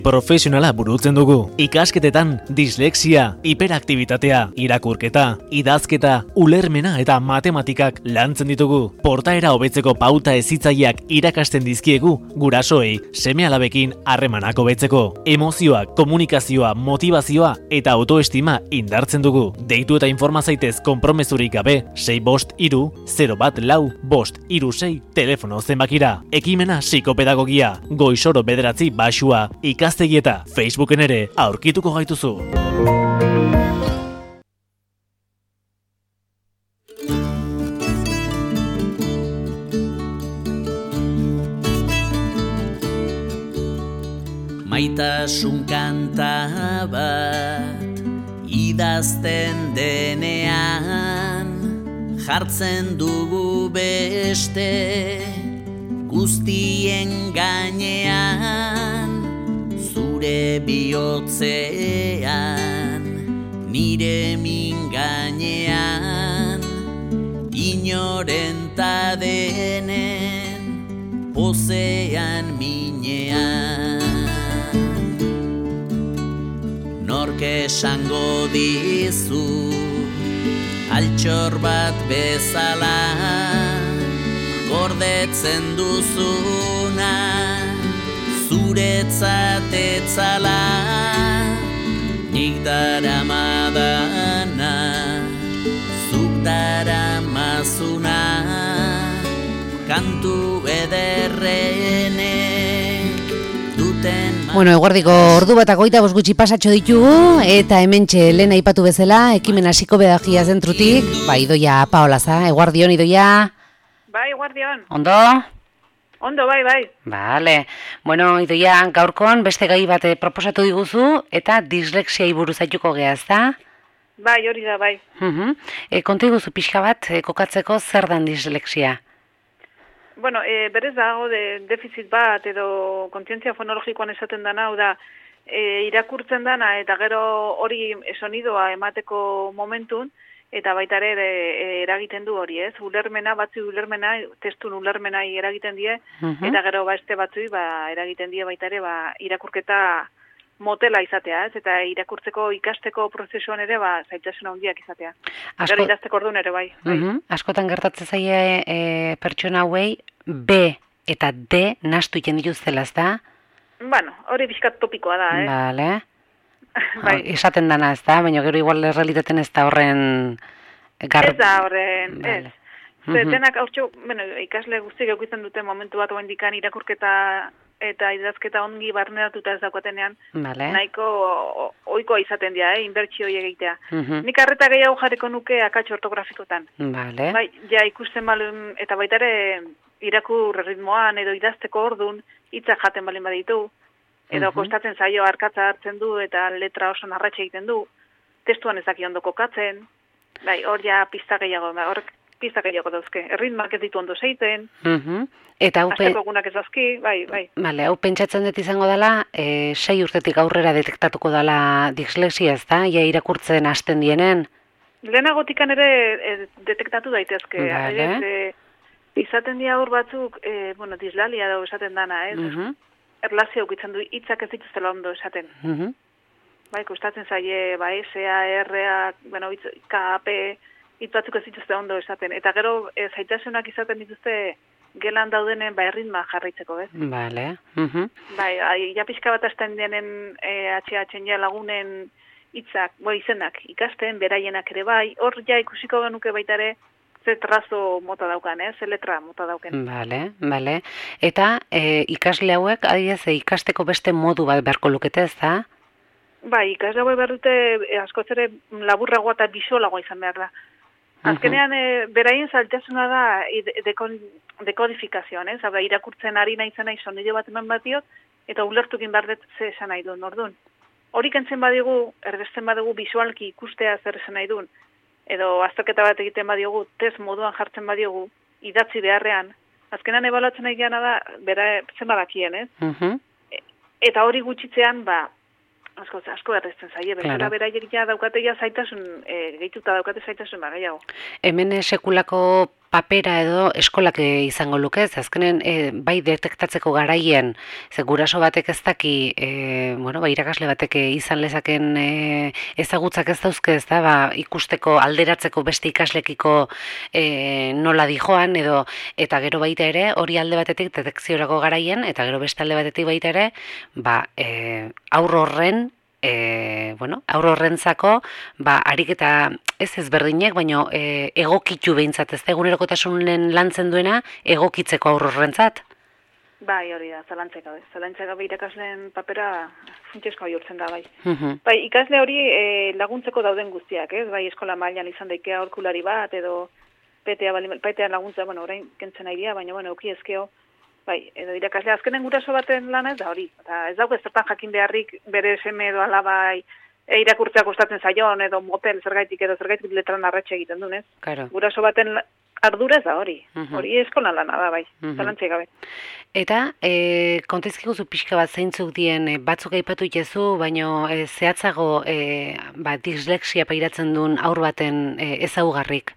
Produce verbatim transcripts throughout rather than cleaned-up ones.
Profesionala burutzen dugu. Ikasketetan dislexia, hiperaktibitatea, irakurketa, idazketa, ulermena eta matematikak lantzen ditugu. Portaera hobetzeko pauta hezitzaileak irakasten dizkiegu gurasoei seme-alabekin harremanak hobetzeko. Emozioak, komunikazioa, motivazioa eta autoestima indartzen dugu. Deitu eta informa zaitez konpromezurik gabe sei bost hiru zero bat lau bost hiru sei telefono zenbakira. Ekimena psikopedagogia, goizoro bederatzi baxua, ikastegieta, Facebooken ere aurkituko gaituzu. Maitasun kanta bat idazten denean, jartzen dugu beste guztien gainean, zure bihotzean, nire min gainean, inoren ta denen pozean minean. Nork esango dizu altxor bat bezala, gordetzen duzuna zuretzat etzala, nik daramadana zuk daramazuna, kantu ederrenek duten. Bueno, eguerdiko ordu bat agoita bost gutxi pasatxo ditugu, eta hementxe lehen aipatu bezala, ekimen hasiko pedagogia zentrutik, ba, Idoia Paolaza, eguerdion, Idoia? Bai, eguerdion. Ondo? Ondo, bai, bai. Vale. Bueno, Idoia, gaurkon beste gai bat proposatu diguzu, eta dislexiai buruz aituko geha, ezta? Bai, hori da, bai. Uh-huh. E, kontu diguzu pixka bat, e, kokatzeko zer dan dislexia? Bueno, e, berez dago de defizit bat edo kontzientzia fonologikoan esaten dana, hau da, e, irakurtzen dana eta gero hori sonidoa emateko momentun, eta baita ere e, eragiten du hori, ez? Ulermena, batzu ulermena, testun ulermena eragiten die, uh-huh. Eta gero beste batzui ba, eragiten die baita ere ba, irakurketa motela izatea, ez? Eta irakurtzeko ikasteko prozesuan ere ba, zaitasun handiak izatea. Asko... Gero idazteko orduan ere bai. bai. Uh-huh. Askotan gertatzen zaie e, pertsona hauei B eta D nahastu iten dituztela, ez da? Bueno, hori bizkat topikoa da, eh? Vale. Bai. Esaten dana, ez da? Baina gero igual errealitaten ez da horren... Gar... Ez da horren, vale. Ez. Uh-huh. Denak haurtxo, bueno, ikasle guztiak eukizten dute momentu bat oendikan irakurketa eta idazketa ongi barneratuta ez daukatenean, vale. Nahiko ohikoa izaten dira, eh, inbertsio hori egitea. Uh-huh. Nik arreta gehiago jarriko nuke akats ortografikotan. Vale. Bai, ja ikusten balun, eta baita ere irakur ritmoan edo idazteko ordun hitzak jaten balin baditu, edo uh-huh. Kostatzen zaio arkatza hartzen du eta letra oso narratxe egiten du, testuan ezaki ondo kokatzen, bai, hor ja pista gehiago, hor pista gehiago dauzke, erritmak ez ditu ondo zeiten, uh-huh. Eta hau asteko egunak ez dazki, bai, bai. Vale, hau pentsatzen dut izango dela, e, sei urtetik aurrera detektatuko dela dislexia, ez da? Ja irakurtzen hasten dienen? Lehenagotikan ere e, detektatu daitezke. Vale. Adibidez, e, izaten dira aur batzuk, e, bueno, dislalia dago esaten dana, ez? Uh-huh. Erlazio ukitzen du, hitzak ez dituztela ondo esaten. Uh-huh. Bai, kostatzen zaie, ba, S A, R A, bueno, hitz, K, P, hitz batzuk ez dituzte ondo esaten. Eta gero, e, zaitasunak izaten dituzte gelan daudenen ba erritma jarraitzeko, ez? Vale. Uh-huh. Bai, ja pixka bat hasten denen e, H H ja lagunen hitzak, bo izenak ikasten, beraienak ere bai, hor ja ikusiko genuke baita ere ze trazo mota daukan, eh? Ze letra mota dauken. Vale, vale. Eta e, ikasle hauek, adibidez, ikasteko beste modu bat beharko lukete, ez da? Bai, ikasle hauek behar dute e, askoz ere laburragoa eta bisolagoa izan behar da. Azkenean, e, beraien zaltasuna da dekon, dekodifikazioan, ez? Hau da, irakurtzen ari nahi zen nahi sonido bat eman bat diot, eta ulertukin behar dut ze esan nahi duen, orduan. Hori kentzen badigu, erbesten badigu bisualki ikustea zer esan nahi duen, edo azterketa bat egiten badiogu, test moduan jartzen badiogu, idatzi beharrean, azkenan ebaluatzen nahi gana da, bera zen badakien, ez? Uh-huh. Eta hori gutxitzean, ba, asko, asko errezten zaie, bezala claro. Beraiek ja daukateia zaitasun, e, gehituta daukate zaitasun ba, gehiago. Hemen sekulako papera edo eskolak izango luke, ez azkenen e, bai detektatzeko garaien, ze guraso batek ez daki, e, bueno, ba, irakasle batek izan lezaken e, ezagutzak ez dauzke, ez da, ba, ikusteko alderatzeko beste ikaslekiko e, nola dijoan, edo eta gero baita ere, hori alde batetik detekziorako garaien, eta gero beste alde batetik baita ere, ba, e, aur horren, E, bueno, aur horrentzako, ba, ariketa ez ezberdinek, baino e, egokitu behintzat, ez da egunerokotasunen lantzen duena, egokitzeko aur horrentzat? Bai, hori da, zalantzek gabe. Zalantzek gabe irakasleen papera funtsezkoa bihurtzen da, bai. Uh-huh. Bai, ikasle hori e, laguntzeko dauden guztiak, ez? Bai, eskola mailan izan daikea aholkulari bat, edo petea, petea laguntza, bueno, orain kentzen nahi dira, baina, bueno, euki ezkeo, bai, edo irakasle azkenen guraso baten lana ez da hori. Eta ez dago zertan jakin beharrik bere seme edo alabai e, irakurtzea kostatzen zaion, edo motel zergaitik edo zergaitik letran arratxe egiten dunez. Claro. Guraso baten ardura ez da hori. Uh-huh. Hori eskolan lana da, bai. Uh-huh. Zalantzei gabe. Eta, e, kontezkiguzu pixka bat zeintzuk dien, e, batzuk aipatu itezu, baino e, zehatzago e, ba, dislexia pairatzen duen aur baten e, ezaugarrik?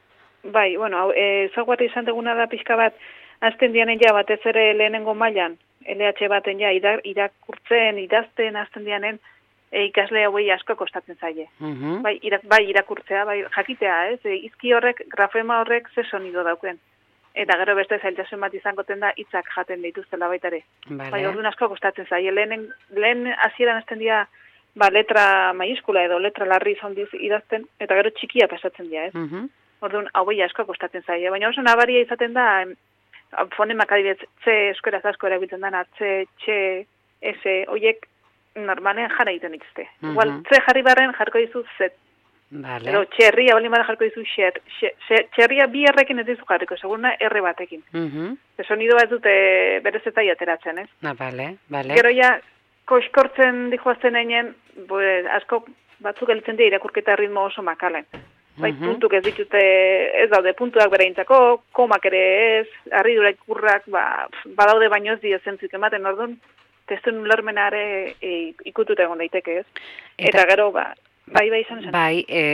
Bai, bueno, e, ezaugarri izan duguna da pixka bat, azten dianen ja, batez ere lehenengo mailan, L H baten ja, irakurtzen, idazten, azten dianen, e, ikasle hauei asko kostatzen zaie. Uh-huh. Bai, irak, bai, irakurtzea, bai, jakitea, ez? E, izki horrek, grafema horrek, ze sonido dauken. Eta gero beste zailtasun bat izangoten da, hitzak jaten dituztela baita ere. Vale. Bai, orduan asko kostatzen zaie. Lehen, lehen hasieran azten dira, ba, letra maiuskula edo letra larri izandiz idazten, eta gero txikia pasatzen dira, ez? Uh-huh. Orduan, hauei asko kostatzen zaie. Baina oso nabaria izaten da, fonemak adibidez, C euskaraz asko erabiltzen dana, C, Tx, S, oiek normalen jara egiten dituzte. Uh-huh. Igual, C jarri barren jarko dizu Z. Vale. Pero txerria, bali mara jarko dizu xer. Txerria bi errekin ez dizu jarriko, seguruna R batekin. Uh-huh. Ze sonido bat dute berez eta ateratzen, ez? Na, vale, vale. Gero ja, koskortzen dihoazten einen, asko batzuk elitzen dira irakurketa ritmo oso makalen. Bai, uh-huh. Puntuk ez ditute, ez daude puntuak bereintzako, komak ere ez, harridura ikurrak, ba, badaude baino ez dio zentzik ematen, orduan, testuen ulermenare e, ikututa egon daiteke ez. Eta, eta gero, ba, bai, bai, izan esan. Bai, e,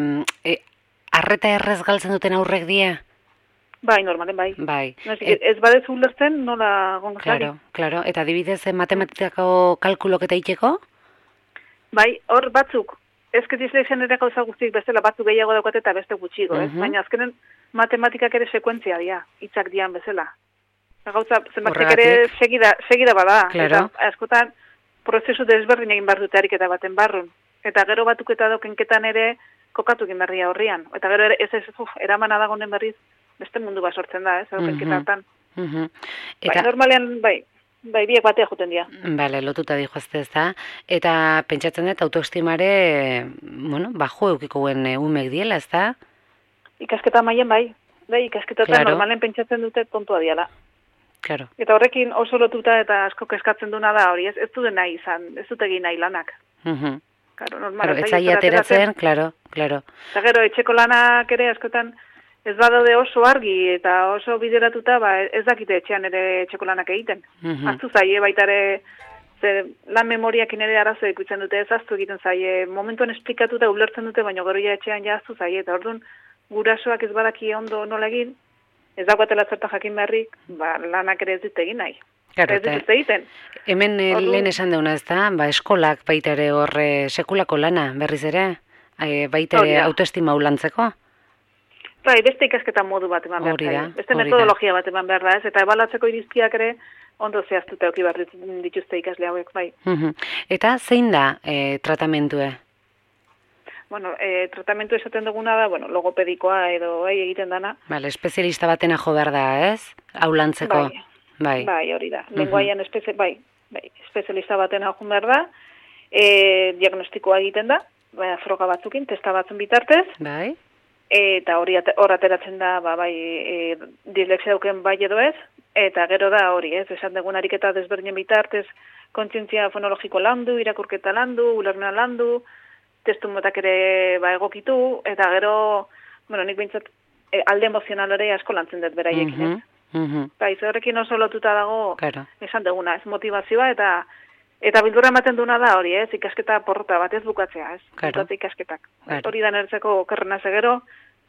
e, arreta errez galtzen duten aurrek die? Bai, normalen, bai. Bai. No, ez, ez badezu ulertzen, nola gongazari. Claro, claro. Eta adibidez, matematikako kalkulok eta itxeko? Bai, hor batzuk. Ez que dislexian ere gauza guztik bestela batzuk gehiago daukate eta beste gutxigo, ez? Uh-huh. Baina azkenen matematikak ere sekuentzia dira, hitzak dian bezala. Gauza zenbakiak ere segida, segida bada. Claro. Eta askotan prozesu desberdin egin behar dute ariketa baten barrun. Eta gero batuk eta dokenketan ere kokatu egin berria horrian. Eta gero ere ez ez, uf, eramana dagoen berriz beste mundu bat sortzen da, ez? Dokenketa hartan. Uh-huh. Eta... Bai, normalean, bai, bai, biek batea joten dira. Bale, lotuta dihoazte ez da. Eta pentsatzen dut autoestimare, bueno, bajo eukiko guen umek diela, ez da? Ikasketa maien bai. Bai, ikasketatan claro. Normalen pentsatzen dute tontua diala. Claro. Eta horrekin oso lotuta eta asko keskatzen duna da hori, ez, ez dute nahi izan, ez dute egin nahi lanak. Uh-huh. Claro, normal. Claro, ez zai ateratzen, claro, claro. Eta gero, etxeko lanak ere askotan ez badaude oso argi eta oso bideratuta, ba, ez dakite etxean ere etxeko lanak egiten. Uh-huh. Aztu zaie, baita ere, ze lan memoriakin ere arazo ikutzen dute, ez aztu egiten zaie, momentuan esplikatuta ulertzen dute, baina gero ja etxean ja aztu zaie, eta orduan gurasoak ez badaki ondo nola egin, ez dagoatela zertan jakin beharrik, ba, lanak ere ez dut egin nahi. Claro, ez dut egiten. Hemen Ordu... lehen esan deuna ez da, ba, eskolak baita ere horre sekulako lana, berriz ere, e, baita ere autoestima ulantzeko? Bai, beste ikasketa modu bat eman behar da. Beste metodologia bat eman behar da, ez? Eta ebalatzeko irizpiak ere ondo zehaztuta eki behar dituzte ikasle hauek, bai. Uh-huh. Eta zein da e, tratamendue? Bueno, e, tratamentu esaten duguna da, bueno, logopedikoa edo bai egiten dana. Vale, espezialista batena jo behar da, ez? Aulantzeko. Bai, bai. bai hori da. Uh-huh. Lenguaian espezie, bai, bai, espezialista batena jo behar da. E, diagnostikoa egiten da, bai, froga batzukin, testa batzun bitartez. Bai. Eta hori hor ateratzen da, ba, bai, e, dislexia dauken bai edo ez, eta gero da hori, ez, esan dugun ariketa desberdinen bitartez, kontzientzia fonologiko landu, irakurketa landu, ulermena landu, testu motak ere ba, egokitu, eta gero, bueno, nik behintzat, e, alde emozional ere asko lantzen dut beraiekin, ez. Uh-huh, uh-huh. Ba, ez horrekin oso lotuta dago, claro. Esan duguna, ez motivazioa, eta eta bildurra ematen duna da hori, ez, ikasketa porrota bat ez bukatzea, ez, claro. Ikasketak. Claro. Hori da nertzeko okerrena zegero,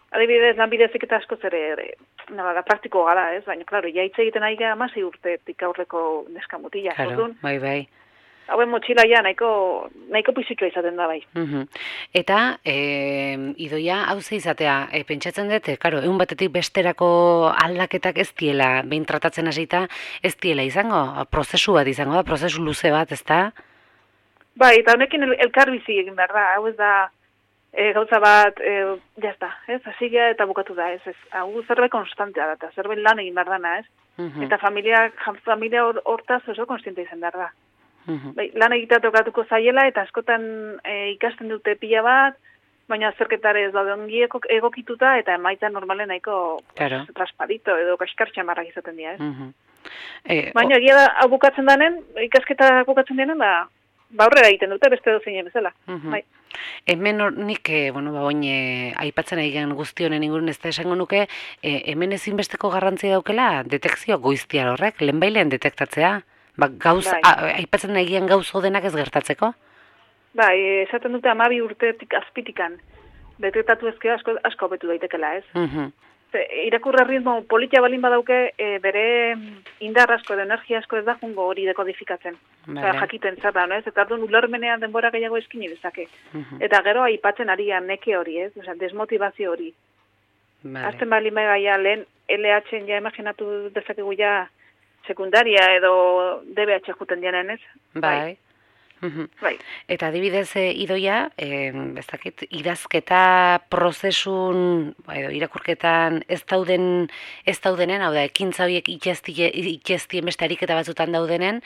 adibidez, lanbide heziketa askoz ere, ere nada, praktiko gara, ez? Baina, klaro, ja hitz egiten ari gara hamasei urtetik aurreko neska mutila. Claro, Orduan, bai, bai. hauen motxila ja nahiko, nahiko pisitsua izaten da bai. Uhum. Eta, e, idoia, hau ze izatea, e, pentsatzen dut, karo, egun batetik besterako aldaketak ez diela, behin tratatzen hasita, ez diela izango, prozesu bat izango da, prozesu luze bat, ez da? Bai, eta honekin el, elkar bizi egin behar da, hau ez da, e, gauza bat, e, jazta, ez, hasigea eta bukatu da, ez, ez, hau zerbait konstantea da, eta zerbait lan egin behar dana, ez, Uhum. eta familia, familia hortaz oso konstiente izan behar da. Uhum. Bai, lan egitea tokatuko zaiela eta askotan e, ikasten dute pila bat, baina azterketare ez daude ongi egokituta eta emaitza normalen nahiko Claro. raspadito edo kaskartxa marrak izaten dira, ez? Uhum. E, Baina egia da, hau bukatzen danen, ikasketa bukatzen denen, ba, ba aurrera egiten dute beste dozeinen bezala. Uhum. Bai. Hemen hor, nik, e, bueno, ba, oin, e, aipatzen egin guzti honen ingurun ez da esango nuke, e, hemen ezinbesteko garrantzia daukela detekzio goiztiar horrek, lehenbailean detektatzea. Ba, gauz, Bai. a, aipatzen egian gauzo denak ez gertatzeko? Bai, esaten dute hamabi urtetik azpitikan, detektatu ezkeo asko, asko hobetu daitekela, ez? Uhum. Ze, irakurra ritmo politia balin badauke, e, bere indar asko edo energia asko ez da jungo hori dekodifikatzen. Vale. Osea, jakiten zer da, no ez? Eta orduan ulermenean denbora gehiago eskini dezake. Uhum. Eta gero aipatzen arian neke hori, ez? Osea, desmotivazio hori. Vale. Azten balin baia lehen L H-en ja imaginatu dezakegu ja sekundaria edo D B H juten dienen, ez? Bai. Uhum. Bai. Eta adibidez, e, idoia, e, ez dakit, idazketa prozesun, edo irakurketan ez dauden, ez daudenen, hau da, ekintza horiek itxeztie, itxeztien beste ariketa batzutan daudenen,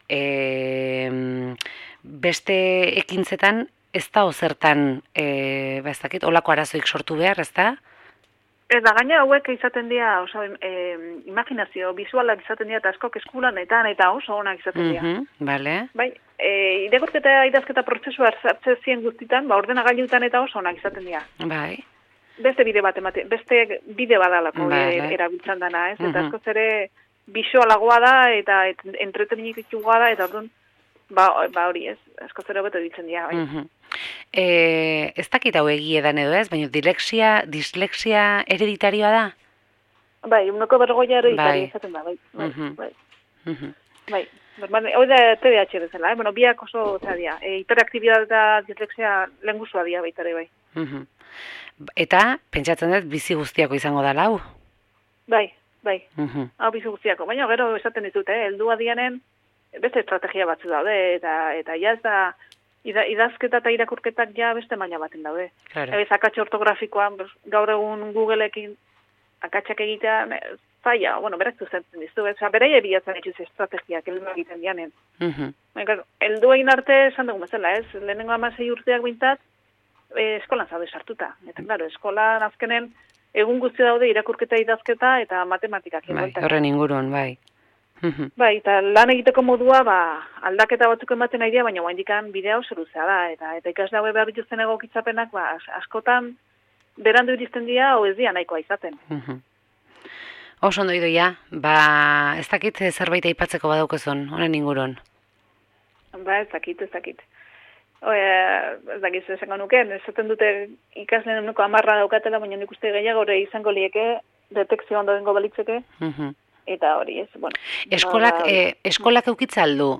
e, beste ekintzetan ez da ozertan, e, ba, ez dakit, olako arazoik sortu behar, ez da? Ez da, gaina hauek izaten dira, oso, e, imaginazio, visualak izaten dira, eta askok eskulanetan eta oso onak izaten dira. Uhum, bale. Bai, e, irakurketa idazketa prozesua sartze zien guztitan, ba, ordenagailutan eta oso onak izaten dira. Bai. Beste bide bat emate, beste bide badalako Bai, e, bai. erabiltzen dana, ez? Eta Mhm. askoz ere visualagoa da eta et, entretenikitua da, eta orduan, ba, ba hori ez, askoz ere hobeto ditzen dira, bai. Uhum. E, ez dakit hau egie dan edo ez, baina dislexia, dislexia hereditarioa da? Bai, unoko bergoia ere Bai. izaten da, bai. Bai, Mhm. bai. Uhum. Bai, normal, hori da T D A H bezala, eh? Bueno, biak oso zera dira. E, hiperaktibidad eta dislexia lehengusua dira baita ere, bai. Uhum. Eta, pentsatzen dut, bizi guztiako izango da lau? Bai, bai, Uhum. hau bizu guztiako. Baina gero esaten ditut, eh? Heldua dianen, beste estrategia batzu daude, eta eta ja ez da, ida, idazketa eta irakurketak ja beste maila baten daude. Claro. Ebez, akatxe ortografikoan, pues, gaur egun Googleekin akatxak egitean, eh, zaila, bueno, berak zuzentzen dizu, eta beraie bilatzen dituz estrategiak, heldu egiten dianen. Uhum. Baina, claro, heldu egin arte esan dugu bezala, ez? Lehenengo hamasei urteak bintzat, e, eskolan zaude sartuta. Eta, claro, eskolan azkenen egun guzti daude irakurketa, idazketa eta matematikak. Bai, bueltan. horren inguruan, bai. Uhum. Bai, eta lan egiteko modua, ba, aldaketa batzuk ematen nahi dira, baina oraindikan bidea oso luzea da. Eta, eta ikasle hauek behar dituzten egokitzapenak, ba, as- askotan berandu iristen dira, o ez dira nahikoa izaten. Uhum. Oso ondo idoia, ba, ez dakit zerbait aipatzeko badaukezun, honen inguruan. Ba, ez dakit, ez dakit. Oe, ez dakit, esango nuken, esaten dute ikasleen uneko amarra daukatela, baina nik uste gehiago ere izango lieke, detekzio ondo dengo balitzeke, Uhum. eta hori ez, bueno. Eskolak, ba, e, eskolak eukitza aldu,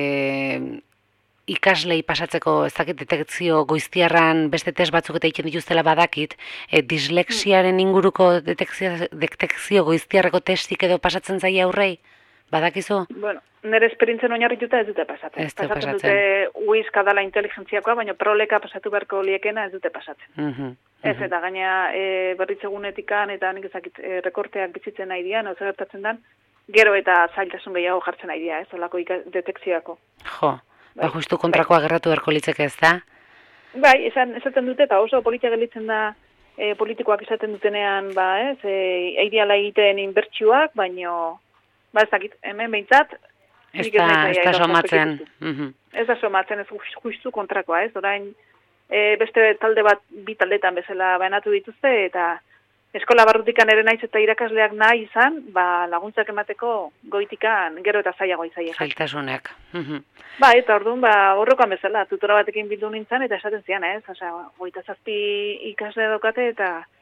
e, ikaslei pasatzeko, ez dakit, detekzio goiztiarran beste test batzuk eta egiten dituztela badakit, e, dislexiaren inguruko detekzio, detekzio goiztiarreko testik edo pasatzen zaie aurrei, badakizu? Bueno, nire esperintzen oinarrituta ez dute pasatzen. Ez du pasatzen pasatzen. dute uizka dala inteligentziakoa, baina proleka pasatu beharko liekena ez dute pasatzen. Uhum. Ez, eta gaina e, berritzegunetikan eta nik ezakit e, rekorteak bizitzen nahi dian, oza gertatzen dan, gero eta zailtasun gehiago jartzen nahi dira, ez, olako ika- detekzioako. Jo, ba Bai. justu kontrakoa gerratu beharko litzeke ez da? Bai, esan, esaten dute, eta oso politia gelitzen da e, politikoak esaten dutenean, ba, ez, e, eidiala egiten inbertsioak, baino, ba, ez dakit, hemen behintzat, Ez nik ez da, naiz ez nahi da gauzak somatzen. ikusi. Uhum. Ez da somatzen, ez just- justu kontrakoa, ez, orain, e, beste talde bat, bi taldetan bezala banatu dituzte, eta eskola barrutikan ere naiz eta irakasleak nahi izan, ba, laguntzak emateko goitikan gero eta zailagoa izaie. Zailtasunak. Uhum. Ba, eta orduan, ba, horrokan bezala, tutora batekin bildu nintzen, eta esaten zian, ez, osea, goita zazpi ikasle daukate, eta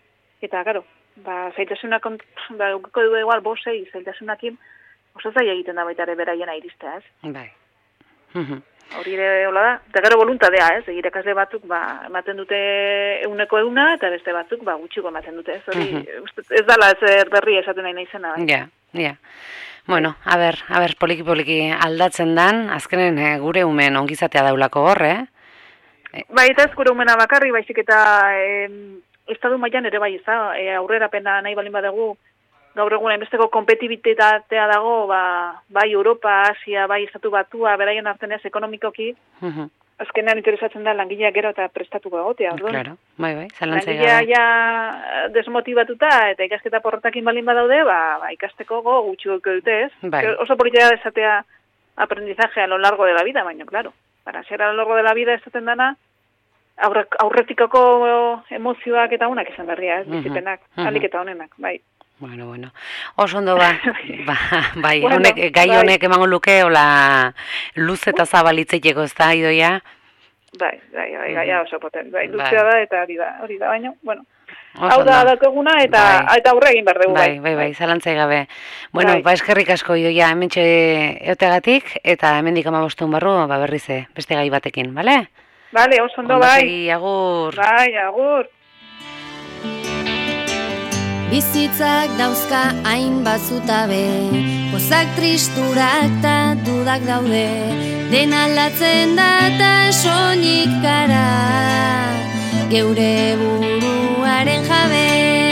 eta, gero, ba, zaitasunak, ba, eukiko du egual, bosei, zaitasunakin, oso zaila egiten da baita ere beraiena iristea, ez? Bai. Hori ere hola da, eta gero voluntadea, ez? Irakasle batzuk, ba, ematen dute euneko euna, eta beste batzuk, ba, gutxiko ematen dute, ez? Hori, ez dala ez berri esaten nahi naizena, bai? Ja, ja. Bueno, a ber, a ber, poliki-poliki aldatzen dan, azkenen eh, gure umen ongizatea daulako horre, eh? Bai, eta ez gure umena bakarri, baizik eta eh, estadu mailan ere bai, ez da, e, aurrerapena nahi balin badegu, gaur egun hainbesteko kompetibitatea dago, ba, bai Europa, Asia, bai estatu batua, beraien artenez ekonomikoki, uh-huh. Azkenean interesatzen da langileak gero eta prestatuko egotea, orduan. Claro, bai, bai, zalantzai gabe. Langilea ja desmotibatuta eta ikasketa porrotakin balin badaude, ba, ba ikasteko go gutxiko dute, ez? Bai. Oso politia desatea aprendizaje a lo largo de la vida, baina, claro, para ser a lo largo de la vida esaten dana, aurre, aurretikako emozioak eta unak izan berria, ez? Bizipenak, uh-huh. Alik eta honenak, bai. Bueno, bueno. Oso ondo ba, ba bai, bueno, honek, gai bai. honek emango luke, hola, luz eta zabalitzeiteko, ez da, Idoia? Bai, bai, bai, gai oso poten, bai, luzea da, eta hori da, hori da, baina, bueno, oso hau da dakeguna, eta, bai. Eta aurre egin behar dugu, bai. Bai, bai, bai, zalantzai gabe. Bueno, bai. Ba, eskerrik asko, Idoia, hementxe eotegatik, eta hemendik amabostun barru, ba, berrize, beste gai batekin, bale? Bale, oso ondo, bai. Ondotegi, agur. Bai, agur. Bizitzak dauzka hainbat zutabe, pozak tristurak ta dudak daude, dena aldatzen da ta soilik gara, geure buruaren jabe.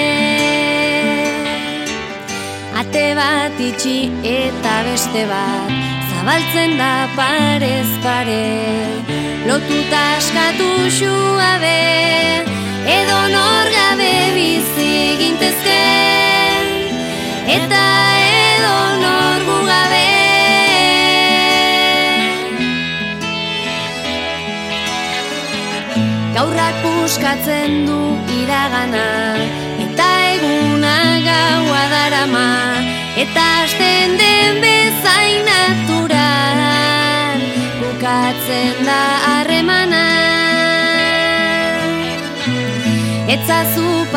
Ate bat itxi eta beste bat, zabaltzen da parez pare, lotuta askatu xuabe, edo nor gabe bizi gintezke, eta edo nor gu gabe. Gaurrak puskatzen du iragana, eta eguna gaua darama, eta hasten den bezain natural, bukatzen da harremana. Etzazu